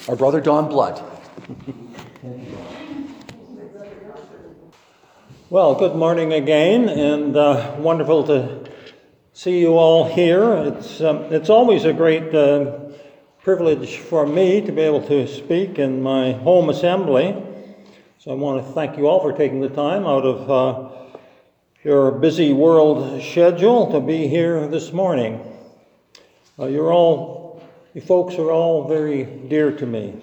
our brother Don Blood. Well, good morning again, and wonderful to see you all here. It's always a great privilege for me to be able to speak in my home assembly. So I want to thank you all for taking the time out of your busy world schedule to be here this morning. You folks are all very dear to me.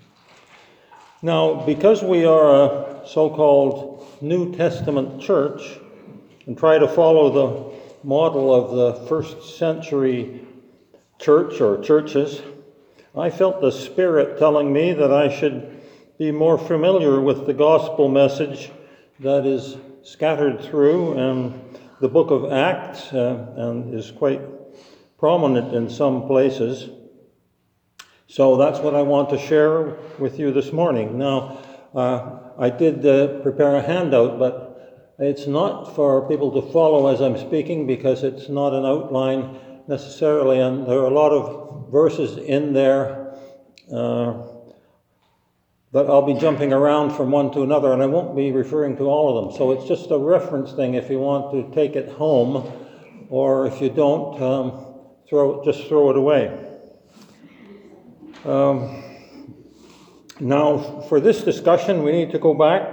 Now, because we are a so-called New Testament church and try to follow the model of the first century church or churches, I felt the Spirit telling me that I should be more familiar with the gospel message that is scattered through the book of Acts and is quite prominent in some places. So that's what I want to share with you this morning. Now, I did prepare a handout, but it's not for people to follow as I'm speaking because it's not an outline necessarily, and there are a lot of verses in there that I'll be jumping around from one to another, and I won't be referring to all of them. So it's just a reference thing if you want to take it home, or if you don't, just throw it away. Now, for this discussion, we need to go back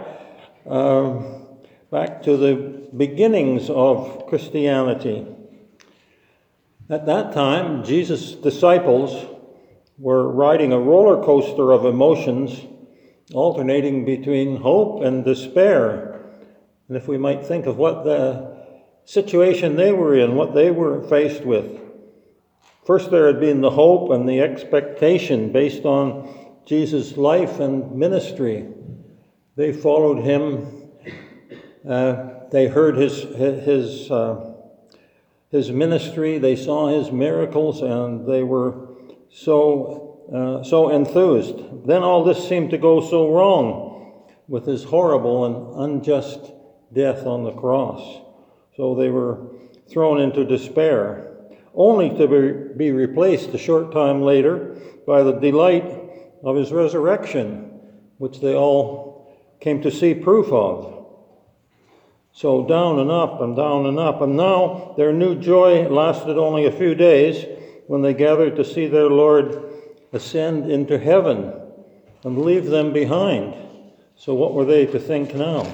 to the beginnings of Christianity. At that time, Jesus' disciples were riding a roller coaster of emotions, alternating between hope and despair. And if we might think of what the situation they were in, what they were faced with. First, there had been the hope and the expectation based on Jesus' life and ministry. They followed him. They heard his ministry. They saw his miracles, and they were so enthused. Then all this seemed to go so wrong with his horrible and unjust death on the cross. So they were thrown into despair, only to be replaced a short time later by the delight of his resurrection, which they all came to see proof of. So down and up and down and up, and now their new joy lasted only a few days when they gathered to see their Lord ascend into heaven and leave them behind. So what were they to think now?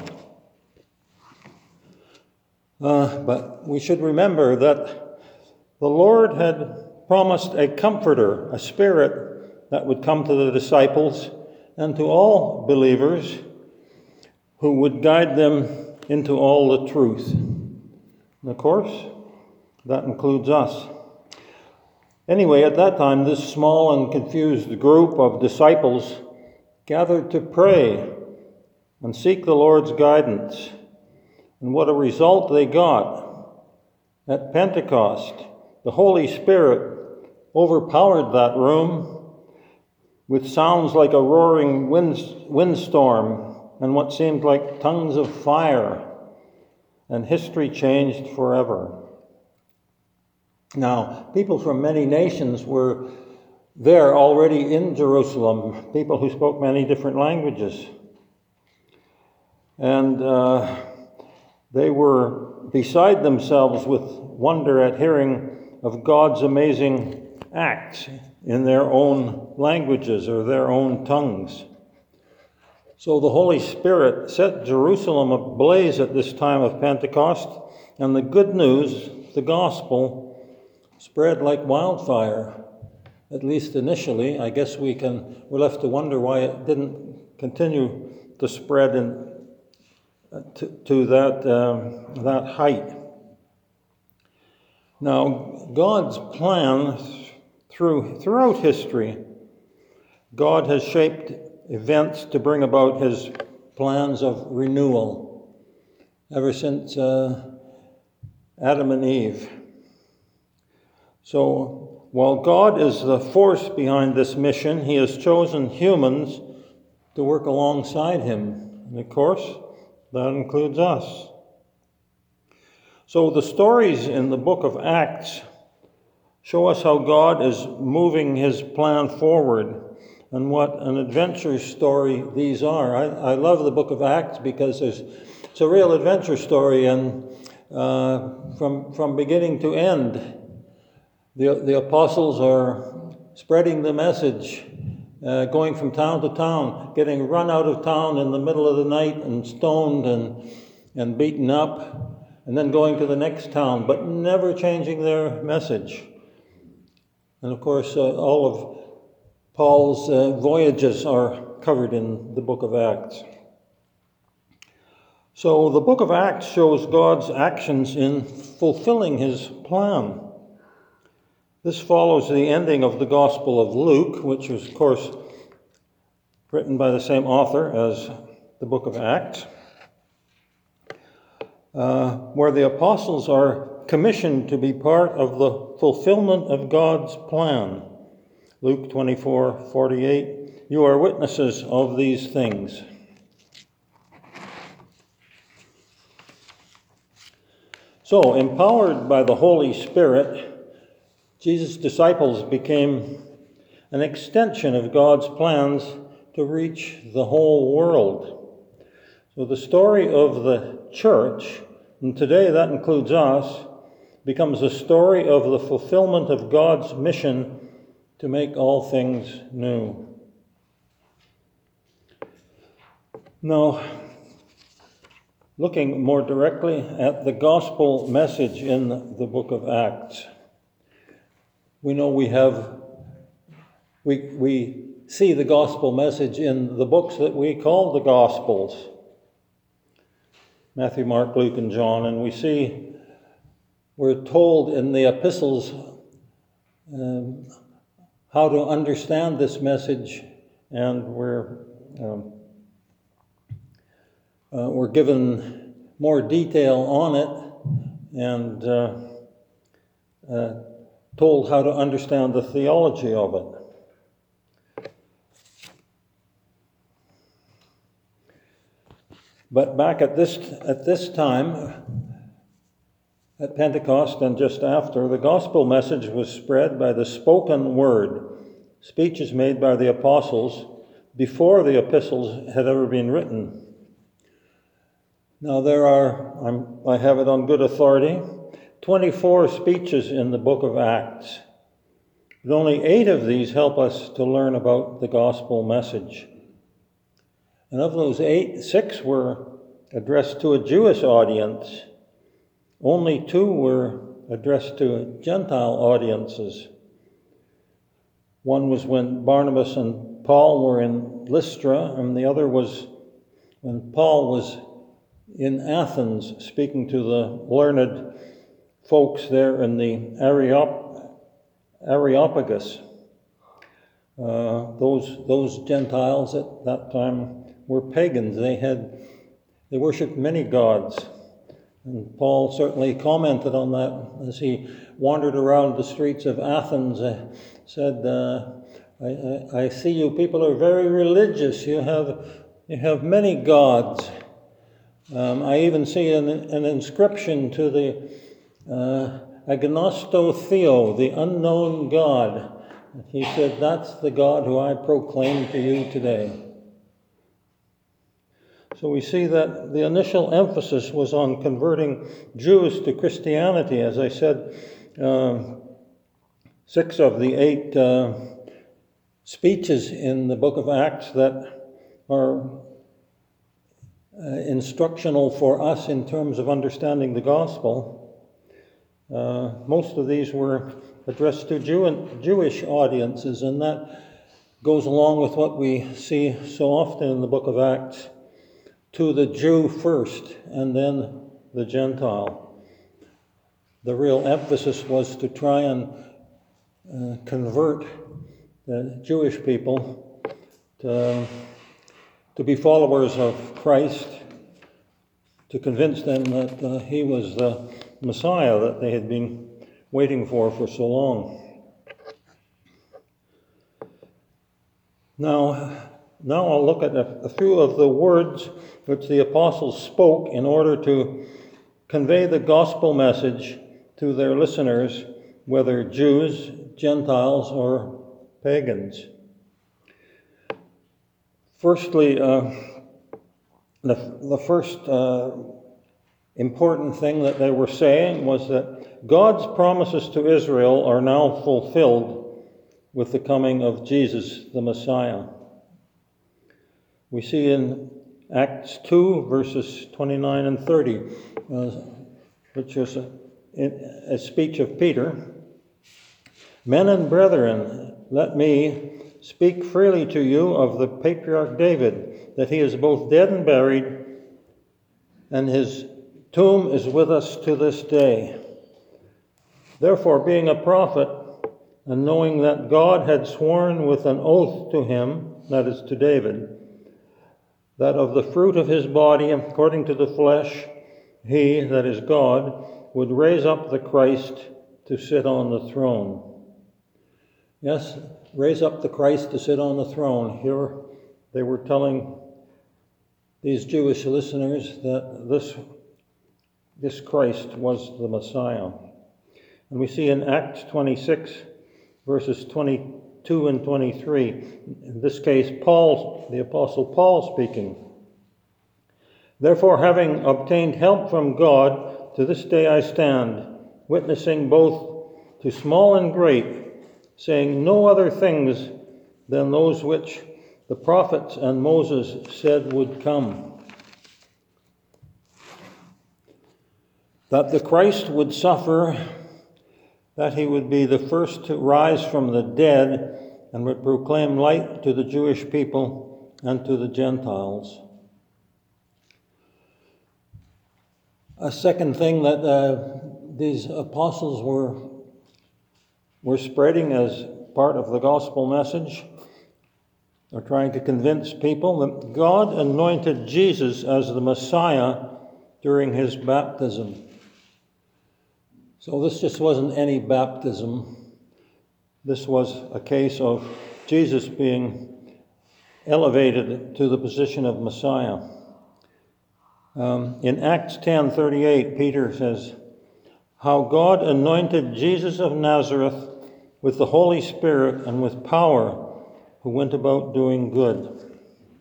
But we should remember that the Lord had promised a comforter, a spirit that would come to the disciples and to all believers who would guide them into all the truth. And of course, that includes us. Anyway, at that time, this small and confused group of disciples gathered to pray and seek the Lord's guidance. And what a result they got. At Pentecost, the Holy Spirit overpowered that room with sounds like a roaring windstorm and what seemed like tongues of fire, and history changed forever. Now, people from many nations were there already in Jerusalem, people who spoke many different languages. And they were beside themselves with wonder at hearing of God's amazing acts in their own languages or their own tongues. So the Holy Spirit set Jerusalem ablaze at this time of Pentecost, and the good news, the gospel, spread like wildfire, at least initially. I guess we're left to wonder why it didn't continue to spread to that height. Now, God's plan throughout history, God has shaped events to bring about his plans of renewal ever since Adam and Eve. So while God is the force behind this mission, he has chosen humans to work alongside him. And of course, that includes us. So the stories in the book of Acts show us how God is moving his plan forward and what an adventure story these are. I love the book of Acts because it's a real adventure story, and from beginning to end, the apostles are spreading the message, going from town to town, getting run out of town in the middle of the night and stoned and beaten up, and then going to the next town, but never changing their message. And of course, all of Paul's voyages are covered in the book of Acts. So the book of Acts shows God's actions in fulfilling his plan. This follows the ending of the Gospel of Luke, which was, of course, written by the same author as the book of Acts, where the apostles are commissioned to be part of the fulfillment of God's plan. Luke 24:48, you are witnesses of these things. So, empowered by the Holy Spirit, Jesus' disciples became an extension of God's plans to reach the whole world. So the story of the church, and today that includes us, becomes a story of the fulfillment of God's mission to make all things new. Now, looking more directly at the gospel message in the book of Acts, we know we see the gospel message in the books that we call the Gospels, Matthew, Mark, Luke, and John, and we're told in the epistles how to understand this message, and we're given more detail on it and told how to understand the theology of it. But back at this time, at Pentecost and just after, the gospel message was spread by the spoken word, speeches made by the apostles before the epistles had ever been written. Now I have it on good authority, 24 speeches in the book of Acts. But only 8 of these help us to learn about the gospel message. And of those 8, 6 were addressed to a Jewish audience. Only 2 were addressed to Gentile audiences. One was when Barnabas and Paul were in Lystra, and the other was when Paul was in Athens speaking to the learned folks there in the Areopagus. Those Gentiles at that time were pagans. They worshipped many gods. And Paul certainly commented on that as he wandered around the streets of Athens. Said, I see you people are very religious. You have many gods. I even see an inscription to the Agnosto Theo, the unknown God. He said, that's the God who I proclaim to you today. So we see that the initial emphasis was on converting Jews to Christianity. As I said, 6 of the 8 speeches in the book of Acts that are instructional for us in terms of understanding the gospel. Most of these were addressed to Jewish audiences, and that goes along with what we see so often in the book of Acts, to the Jew first and then the Gentile. The real emphasis was to try and convert the Jewish people to be followers of Christ, to convince them that he was the Messiah that they had been waiting for so long. Now I'll look at a few of the words which the apostles spoke in order to convey the gospel message to their listeners, whether Jews, Gentiles, or pagans. Firstly, the first important thing that they were saying was that God's promises to Israel are now fulfilled with the coming of Jesus, the Messiah. We see in Acts 2, verses 29 and 30, which is a speech of Peter. Men and brethren, let me speak freely to you of the patriarch David, that he is both dead and buried, and his tomb is with us to this day. Therefore, being a prophet, and knowing that God had sworn with an oath to him, that is to David, that of the fruit of his body, according to the flesh, he, that is God, would raise up the Christ to sit on the throne. Yes, raise up the Christ to sit on the throne. Here they were telling these Jewish listeners that this Christ was the Messiah. And we see in Acts 26, verses 22 and 23, in this case, Paul, the Apostle Paul speaking. Therefore, having obtained help from God, to this day I stand, witnessing both to small and great, saying no other things than those which the prophets and Moses said would come. That the Christ would suffer, that he would be the first to rise from the dead and would proclaim light to the Jewish people and to the Gentiles. A second thing that these apostles were spreading as part of the gospel message, or trying to convince people that God anointed Jesus as the Messiah during his baptism. So this just wasn't any baptism. This was a case of Jesus being elevated to the position of Messiah. In Acts 10:38, Peter says, how God anointed Jesus of Nazareth with the Holy Spirit and with power, who went about doing good.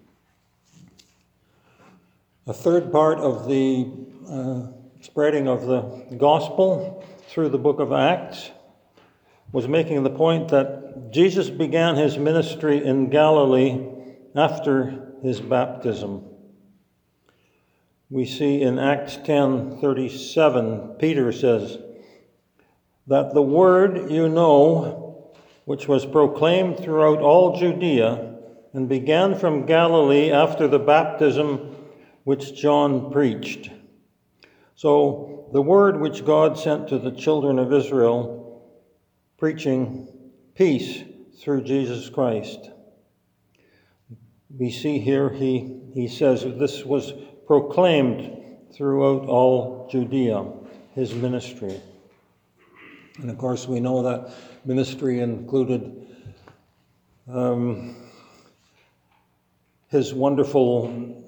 A third part of the spreading of the gospel through the book of Acts was making the point that Jesus began his ministry in Galilee after his baptism. We see in Acts 10:37, Peter says, that the word you know, which was proclaimed throughout all Judea, and began from Galilee after the baptism which John preached. So the word which God sent to the children of Israel, preaching peace through Jesus Christ. We see here he says this was proclaimed throughout all Judea, his ministry. And of course we know that ministry included his wonderful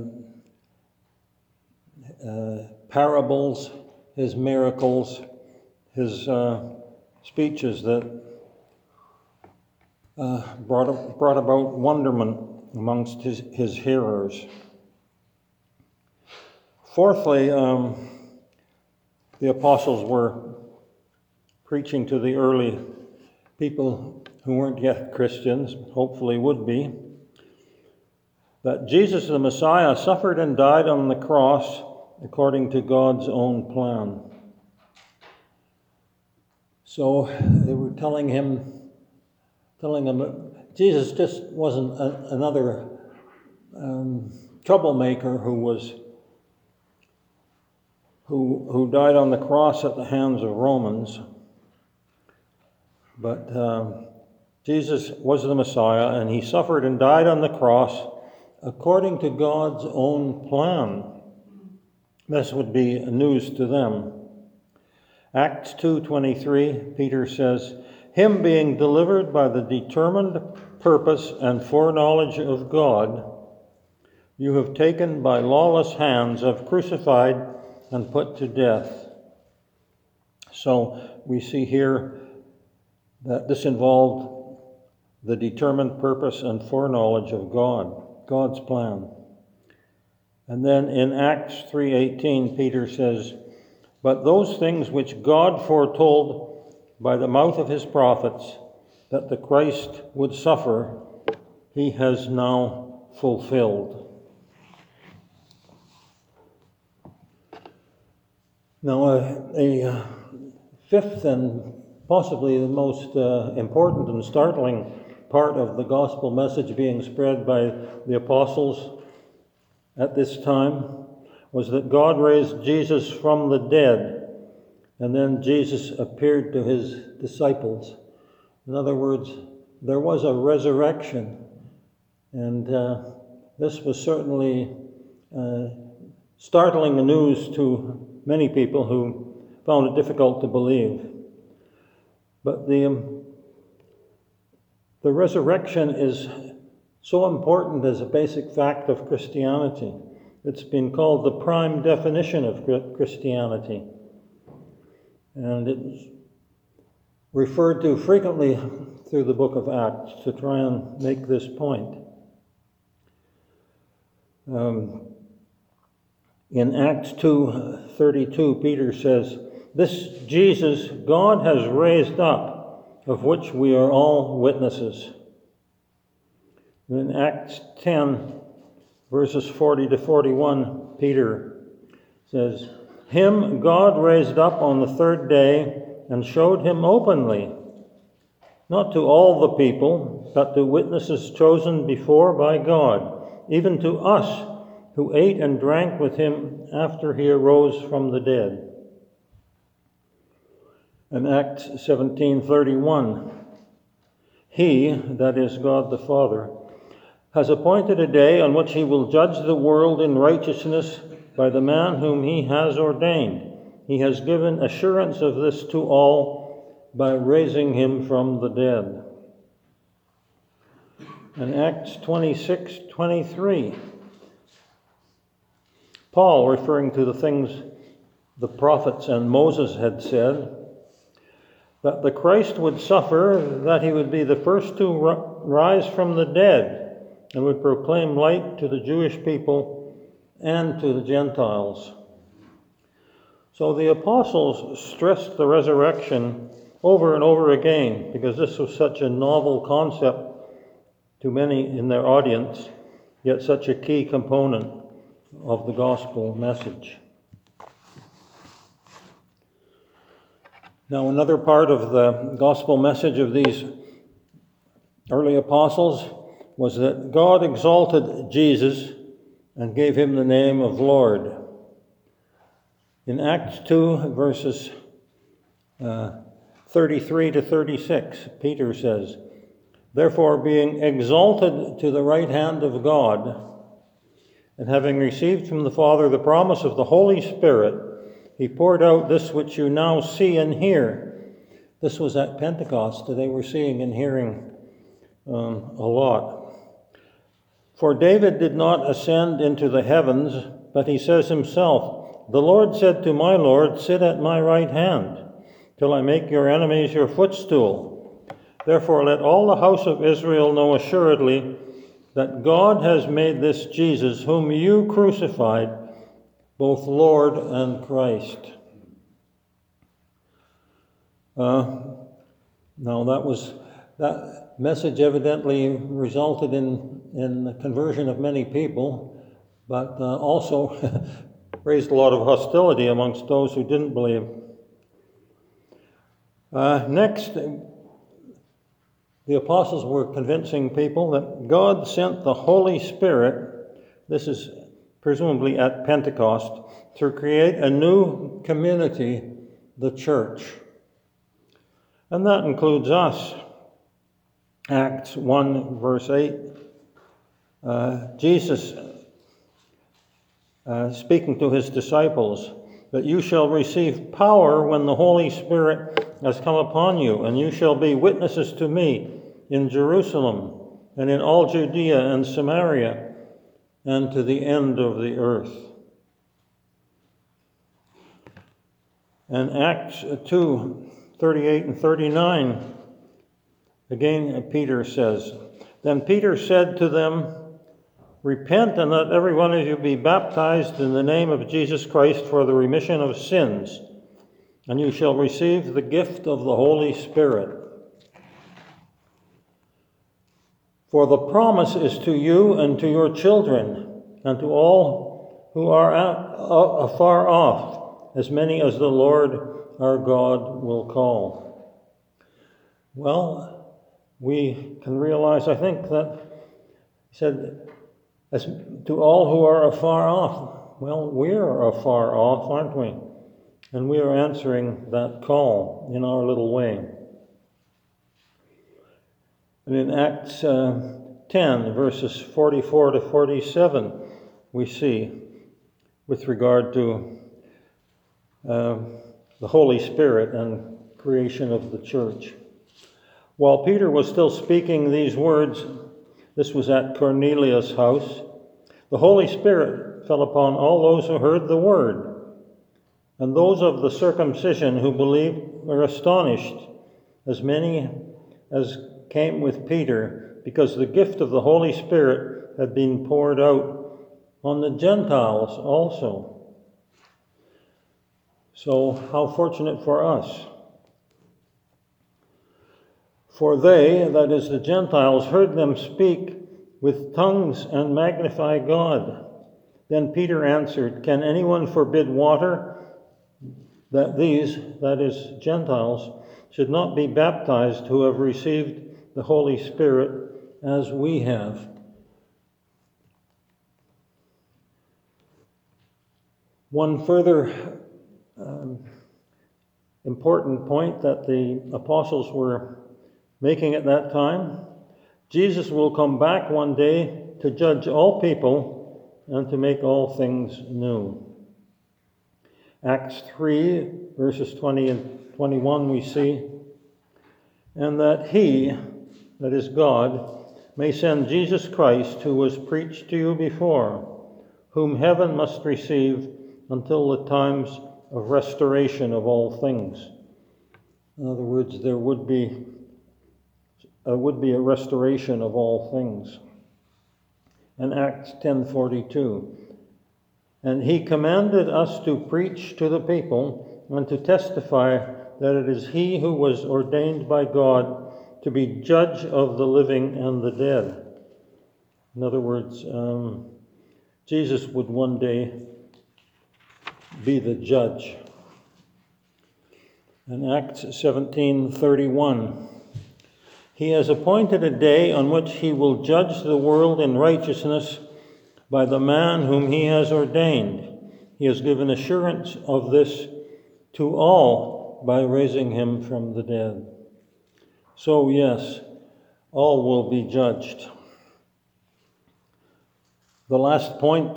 parables, his miracles, his speeches that brought about wonderment amongst his hearers. Fourthly, the apostles were preaching to the early people who weren't yet Christians, hopefully would be, that Jesus the Messiah suffered and died on the cross according to God's own plan. So they were telling him that Jesus just wasn't another troublemaker who died on the cross at the hands of Romans. But Jesus was the Messiah, and he suffered and died on the cross according to God's own plan. This would be news to them. Acts 2:23, Peter says, him being delivered by the determined purpose and foreknowledge of God, you have taken by lawless hands, have crucified and put to death. So we see here that this involved the determined purpose and foreknowledge of God. God's plan. And then in Acts 3:18, Peter says, "But those things which God foretold by the mouth of his prophets, that the Christ would suffer, he has now fulfilled." Now, a fifth and possibly the most important and startling part of the gospel message being spread by the apostles at this time was that God raised Jesus from the dead, and then Jesus appeared to his disciples. In other words, there was a resurrection, and this was certainly startling news to many people who found it difficult to believe. But the resurrection is so important as a basic fact of Christianity. It's been called the prime definition of Christianity. And it's referred to frequently through the book of Acts to try and make this point. In Acts 2:32, Peter says, "This Jesus God has raised up, of which we are all witnesses." In Acts 10, verses 40 to 41, Peter says, "Him God raised up on the third day and showed him openly, not to all the people, but to witnesses chosen before by God, even to us who ate and drank with him after he arose from the dead." In Acts 17:31, "He," that is God the Father, "has appointed a day on which he will judge the world in righteousness by the man whom he has ordained. He has given assurance of this to all by raising him from the dead." In Acts 26:23, Paul, referring to the things the prophets and Moses had said, that the Christ would suffer, that he would be the first to rise from the dead, and would proclaim light to the Jewish people and to the Gentiles. So the apostles stressed the resurrection over and over again, because this was such a novel concept to many in their audience, yet such a key component of the gospel message. Now, another part of the gospel message of these early apostles was that God exalted Jesus and gave him the name of Lord. In Acts 2, verses 33 to 36, Peter says, "Therefore, being exalted to the right hand of God, and having received from the Father the promise of the Holy Spirit, he poured out this which you now see and hear." This was at Pentecost. They were seeing and hearing a lot. "For David did not ascend into the heavens, but he says himself, 'The Lord said to my Lord, sit at my right hand, till I make your enemies your footstool. Therefore let all the house of Israel know assuredly that God has made this Jesus, whom you crucified, both Lord and Christ.'" Now that message evidently resulted in the conversion of many people, but also raised a lot of hostility amongst those who didn't believe. Next, the apostles were convincing people that God sent the Holy Spirit, this is presumably at Pentecost, to create a new community, the church. And that includes us. Acts 1, verse 8, Jesus speaking to his disciples, "That you shall receive power when the Holy Spirit has come upon you, and you shall be witnesses to me in Jerusalem and in all Judea and Samaria and to the end of the earth." And Acts 2, 38 and 39, again Peter says, "Then Peter said to them, repent and let every one of you be baptized in the name of Jesus Christ for the remission of sins, and you shall receive the gift of the Holy Spirit. For the promise is to you and to your children, and to all who are afar off, as many as the Lord our God will call. Well, we can realize, I think, that he said, as to all who are afar off. Well, we're afar off, aren't we? And we are answering that call in our little way. And in Acts 10, verses 44 to 47, we see, with regard to the Holy Spirit and creation of the church. While Peter was still speaking these words, this was at Cornelius' house, the Holy Spirit fell upon all those who heard the word. And those of the circumcision who believed were astonished, as many as came with Peter, because the gift of the Holy Spirit had been poured out on the Gentiles also. So how fortunate for us. For they, that is the Gentiles, heard them speak with tongues and magnify God. Then Peter answered, can anyone forbid water that these, that is Gentiles, should not be baptized who have received the Holy Spirit as we have? One further important point that the apostles were making at that time: Jesus will come back one day to judge all people and to make all things new. Acts 3, verses 20 and 21, we see, and that he, that is God, may send Jesus Christ, who was preached to you before, whom heaven must receive until the times of restoration of all things. In other words, there would be a restoration of all things. In Acts 10:42, and he commanded us to preach to the people and to testify that it is he who was ordained by God to be judge of the living and the dead. In other words, Jesus would one day be the judge. In Acts 17:31, he has appointed a day on which he will judge the world in righteousness by the man whom he has ordained. He has given assurance of this to all by raising him from the dead. So yes, all will be judged. The last point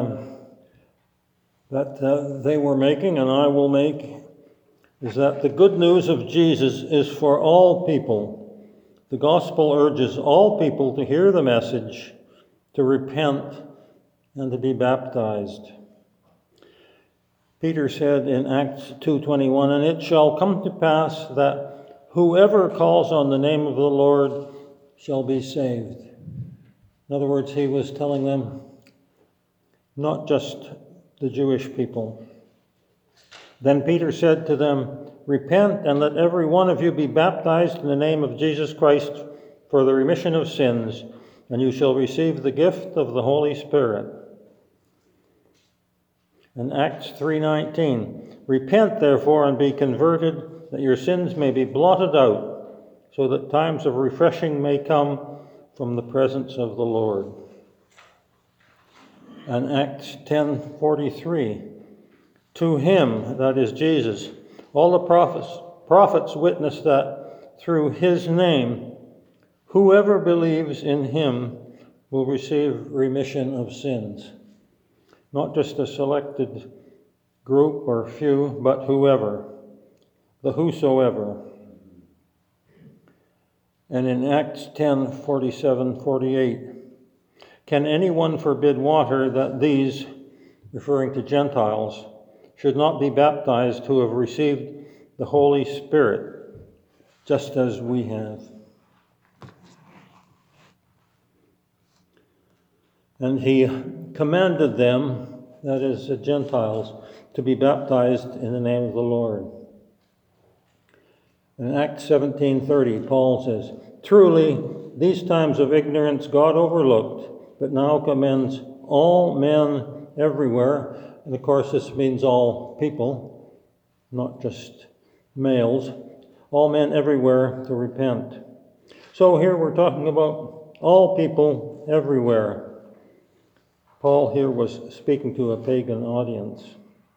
that they were making, and I will make, is that the good news of Jesus is for all people. The gospel urges all people to hear the message, to repent, and to be baptized. Peter said in Acts 2:21, and it shall come to pass that whoever calls on the name of the Lord shall be saved. In other words, he was telling them, not just the Jewish people. Then Peter said to them, repent and let every one of you be baptized in the name of Jesus Christ for the remission of sins, and you shall receive the gift of the Holy Spirit. In Acts 3:19, repent therefore and be converted, that your sins may be blotted out, so that times of refreshing may come from the presence of the Lord. And Acts 10:43, to him, that is Jesus, all the prophets witness that through his name, whoever believes in him will receive remission of sins. Not just a selected group or few, but whoever, the whosoever. And in Acts 10:47-48, can anyone forbid water that these, referring to Gentiles, should not be baptized who have received the Holy Spirit, just as we have? and he commanded them, that is, the Gentiles, to be baptized in the name of the Lord. In Acts 17:30, Paul says, "Truly, these times of ignorance God overlooked, but now commends all men everywhere." And of course, this means all people, not just males. All men everywhere to repent. So here we're talking about all people everywhere. Paul here was speaking to a pagan audience.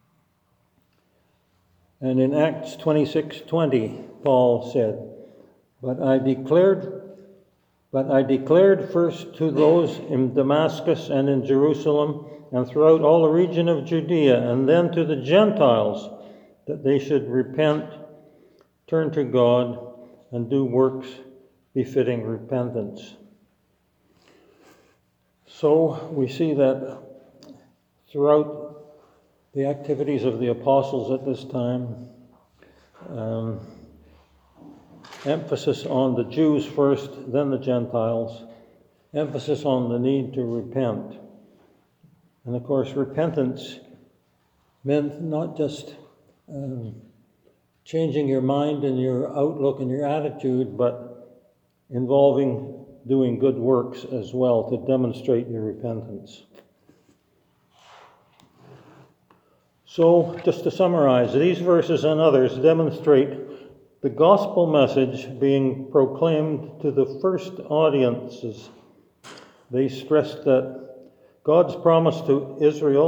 And in Acts 26:20, Paul said, But I declared first to those in Damascus and in Jerusalem and throughout all the region of Judea, and then to the Gentiles, that they should repent, turn to God, and do works befitting repentance." So we see that throughout the activities of the apostles at this time, emphasis on the Jews first, then the Gentiles, emphasis on the need to repent. And of course, repentance meant not just changing your mind and your outlook and your attitude, but involving doing good works as well to demonstrate your repentance. So, just to summarize, these verses and others demonstrate the gospel message being proclaimed to the first audiences. They stressed that God's promises to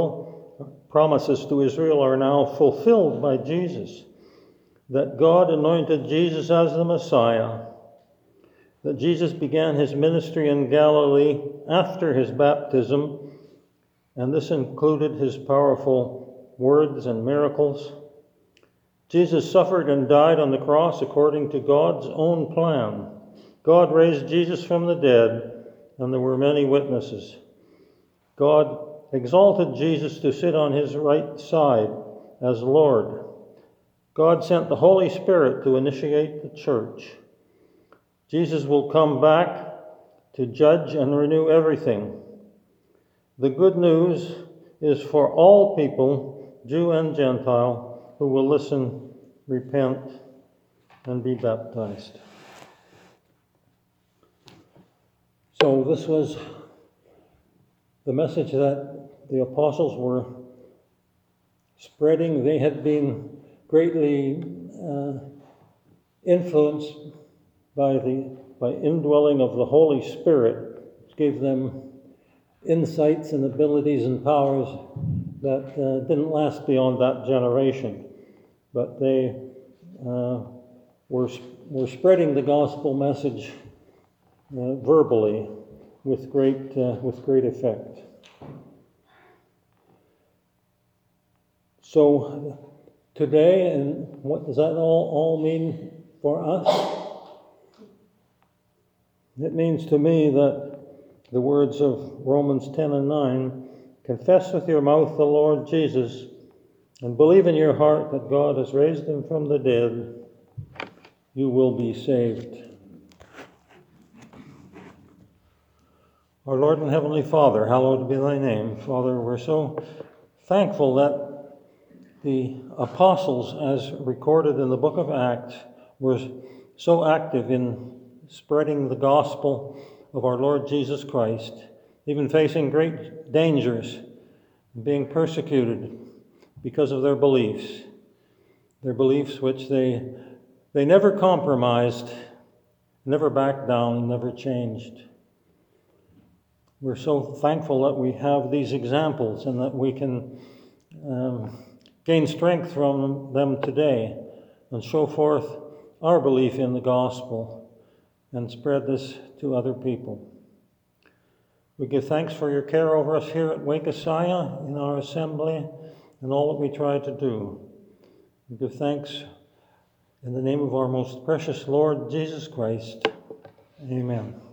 Israel are now fulfilled by Jesus, that God anointed Jesus as the Messiah, that Jesus began his ministry in Galilee after his baptism, and this included his powerful words and miracles. Jesus suffered and died on the cross according to God's own plan. God raised Jesus from the dead, and there were many witnesses. God exalted Jesus to sit on his right side as Lord. God sent the Holy Spirit to initiate the church. Jesus will come back to judge and renew everything. The good news is for all people, Jew and Gentile, who will listen, repent, and be baptized. So this was the message that the apostles were spreading. They had been greatly influenced by indwelling of the Holy Spirit, which gave them insights and abilities and powers that didn't last beyond that generation. But they were spreading the gospel message verbally with great effect. So today, and what does that all mean for us? It means to me that the words of Romans 10 and 9, confess with your mouth the Lord Jesus, and believe in your heart that God has raised him from the dead, you will be saved. Our Lord and Heavenly Father, hallowed be thy name. Father, we're so thankful that the apostles, as recorded in the book of Acts, were so active in spreading the gospel of our Lord Jesus Christ, even facing great dangers, being persecuted because of their beliefs which they never compromised, never backed down, never changed. We're so thankful that we have these examples and that we can gain strength from them today and show forth our belief in the gospel and spread this to other people. We give thanks for your care over us here at Wake Isaiah in our assembly and all that we try to do. We give thanks in the name of our most precious Lord Jesus Christ. Amen.